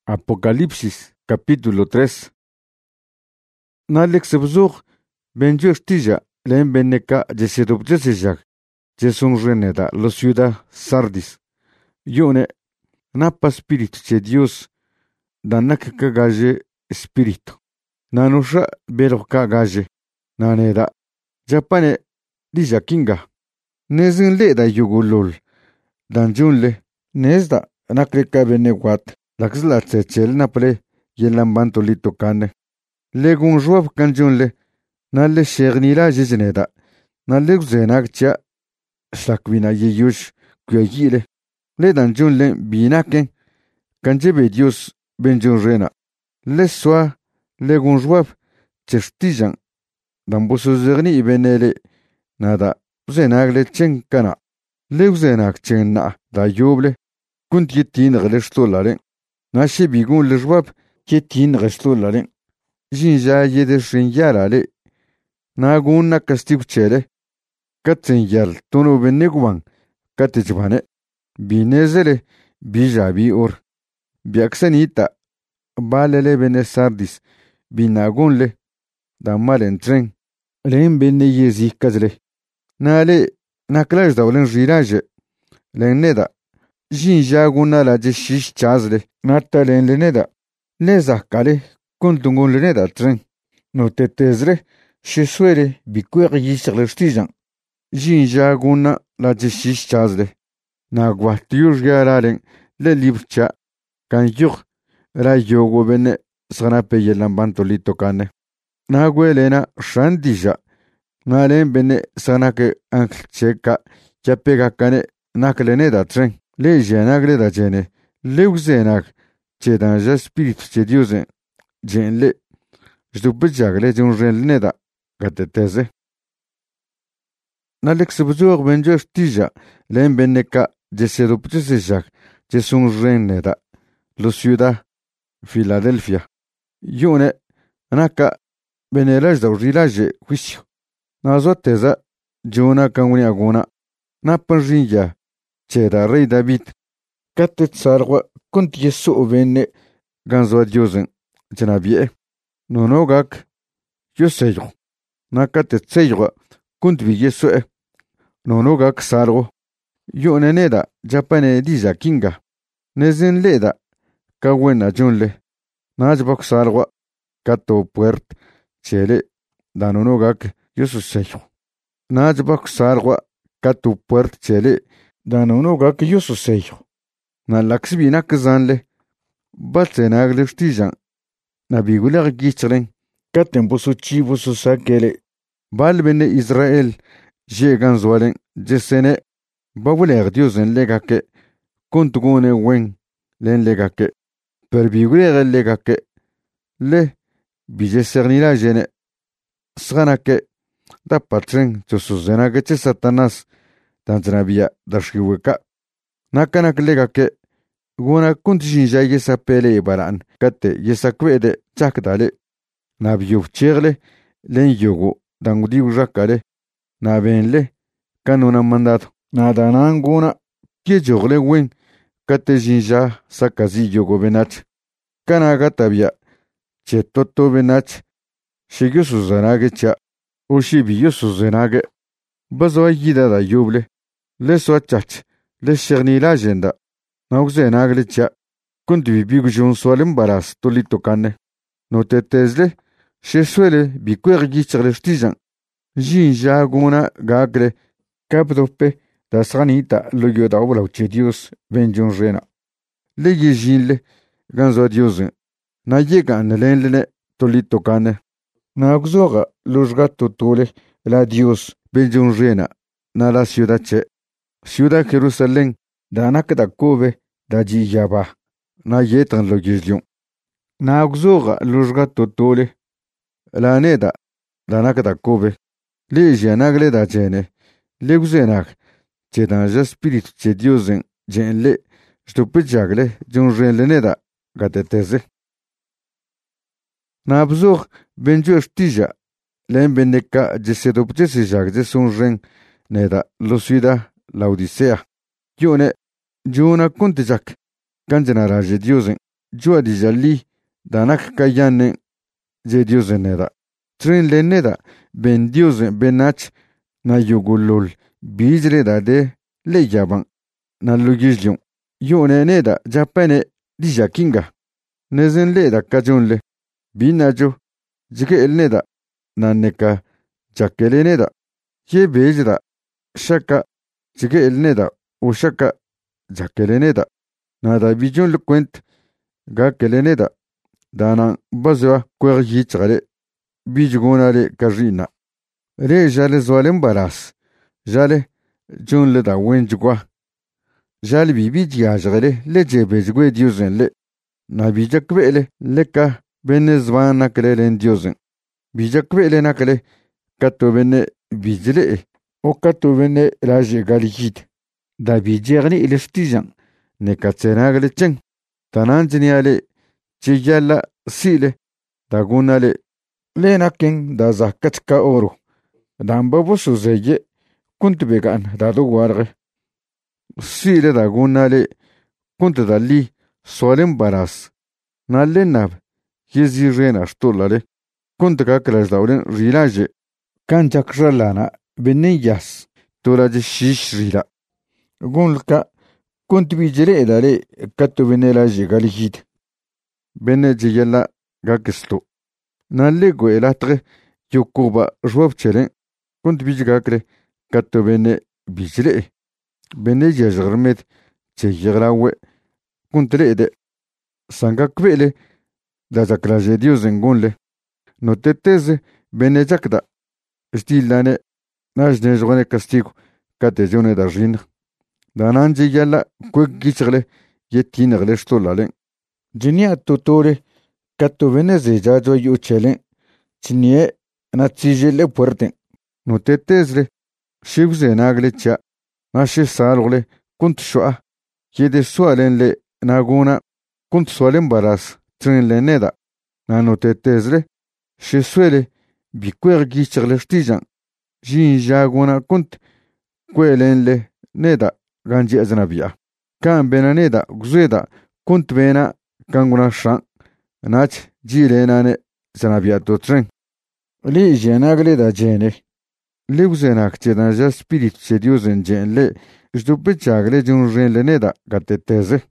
Apocalipsis capítulo 3. Nalek sebzug benjo shtija len beneka jesedub jesejak jesun reneda lo ciudad Sardis. Yone napa espíritu de Dios danak kagaje espíritu. Nanusha bero kagaje naneda japane dija kinga. Nezin le da yugulul danjunle nezda nakreka benewat. Laxla tsechel naple yelamban tolito kane. Legun juab kanjunle nalle shegnila jizneda. Nalle gzenakcha shakwina yeyush kuyagile. Le danjunle binaken kanjebe Dios benjun rena. Le soa legun juab chestijan. Dambusu zerni ibenele nada zenagle chenkana. Le zenak chenna da yuble kunt yetin glestolare. Nashi bigun lejwab ketin restolare. Jinja yedeshin yarale. Nagun na kastig chele. Katzen yal tono benegwan. Katijbane. Binezele bijabi or. Biaksanita. Balele bene Sardis. Binagunle. Damalen tren. Len bene yezi kazle. Nale naklaj daulen jiraje. Len neda. Jinja guna la jeshish chazle. Nata len leneda. Leza kale. Kuntungun leneda tren. No tetezre. Shesuere bikuer yisle stijan. Jinja guna la jeshish chazle. Na guatiur gararen le libcha. Kan yur. La yogo bene. Sanape yelambanto lito kane. Na guelena shandija. Na len bene sanake ankl cheka. Chapega kane. Nakleneda tren. Le jenagre da jene. Le uzenak. Che danja spiritu che Diusen. Jenle. Jdubijagle jun renleda. Gateteze. Nalex buzur benjo stija. Len beneka. Jesedupjezejak. Jesun renleda. Lo ciudad. Filadelfia. Yune. Naka. Benelaj da urilaje. Juicio. Nazoteza. Juna kangunyaguna. Napanjinja. Cheda rey David. Katet sarwa kunt yesu venne ganzo Diosen. Janabie. Nonogak. Yoseyo. Nakatet seyo kunt vi yesu e. Nonogak sargo. Yoneneda japane dija kinga. Nezen leda. Kawena junle. Najbok sarwa. Kato puert. Chele. Danonogak yosu seyo. Najbok sarwa. Kato puert chele. Danonoga que yo soseyo. Na laxbina kazanle. Batsenagle stijan. Na biguler gichlen. Katempo su chivo su sakele. Balbene Israel. Jegan zoalen. Jesene. Babuler diosen legake. Kuntugone wen. Len legake. Per biguler legake. Le. Bijesernila jene. Sranake. Da patren. Chosuzenake che satanas. Tanzanabia dashkiweka. Nakanak legake. Guna kuntijinja yesa pele baran. Kate yesa kwede chakdale. Nabiyof chegle. Len yogo. Dangudiu rakale. Nabenle. Kanuna mandato. Nadanan guna. Kiejogle wen. Kate jinja sakazi yogo benach. Kanagatabia. Chetoto benach. Shigyo suzanage cha. Ushibiyo suzanage. Bazo yida da yuble. Le soachach. Le cherni la agenda. Nauze naglicha. Kundi bigujun solim baras tolito kane. No tetezle. Shesuele bikuer gichale stijan. Jinja guna gagle. Kapdope. Da sanita lo yoda obla uchedius benjun rena. Le yejinle. Ganzo diosen. Na yegan lenle tolito kane. Naugzoga los gato tole. La dios benjun rena. Na la ciudad che. Ciudad Jerusalén, danak da kobe, da jiyaba. Na yetan lo gizlion. Na auxoga lujga totole. La neda, danak da kobe. Le janagle da jene. Le uzenak. Che danja spiritu che Diosen, jenle. Stupijagle, junren neda, gateteze. Na abzog, benjo stija. Len beneka, jesedopjesejak, jesunren. Neda, lo ciudad. La Odisea. Yone. Juna kuntijak. Kanjana raje Diosen. jua di jalli danak kayane je Dios neda. Tren le neda ben Dios benach na yugulul bijre da de le yaban na lugizlion. Yone neda japane di jakinga. Nezen le da kajonle binajo jike el neda na neka jakele neda. Ye bejda shaka jike el neda o shaka jakele neda. Nada bijon le kwent ga kele neda. Dana bazwa kwer yichale bijugonale kajina. Re jale zwalem baras. Jale jon le da wenjugwa. Jale bibi jajale le jebejgwe diozen le. Na bijakbele leka benezwan nakle len diozen. Bijakbele nakle kato bene bijle o kato bene laje galijit. Da bijerni ilestijan ne katsenagle chen. Tananjiniale chiyala sile da gunale lenaken da zakatska oro. Dambabo suzeye kuntbegan da duwarge. Sile da gunale kuntdali solen baras. Nalle nab yezi rena stolale. Kuntga klasdaulen rilaje. Kanchak ralana beniyas. Tolaje shish rila. Gunlka kuntbijere edale kato benelaje galijit. Bene jiyala gakisto. Nalle go elatre yokuba jwabchelen. Kuntbijgakre kato bene bijre. Bene jazgirmet cheyigrawe. Kuntre de sangakvele da zaklaje Dios engonle. No teteze bene jakda. Stilane najne jwane castigo katejone da jin. Dananje yala kwek gichgle yetingle stolalen. Jinia tutore kato veneze jajo yuchelen. Chinie natsijele puerten. No tetezle shibze nagle cha. Nashe salgle kunt shua. Yede sualenle naguna kunt sualen baras trenle neda. Nano tetezle she suele bikwer gichgle stijan. Jin jaguna kunt kwelenle neda ganji aznabia. Kan bena neda gzueda kunt bena kanguna shan. Nach jilenane zanabia do tren. Li jenagle da jene. Li uzenak chedan ja spirit che Dios en jenle. Jdupe chagle jun renle neda gateteze.